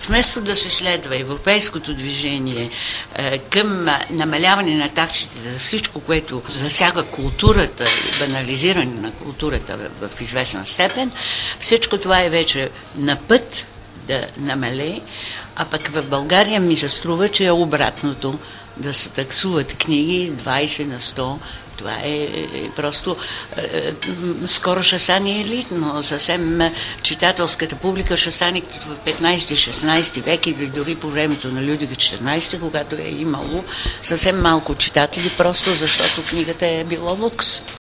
вместо да се следва европейското движение към намаляване на таксите за всичко, което засяга културата и банализиране на културата в известна степен, всичко това е вече на път да намалее, а пък в България ми се струва, че е обратното, да се таксуват книги 20 на 100. Това е просто скоро ще стане елитно. Съвсем читателската публика ще стане в 15-16 век или дори по времето на Людвиг XIV, когато е имало съвсем малко читатели, просто защото книгата е било лукс.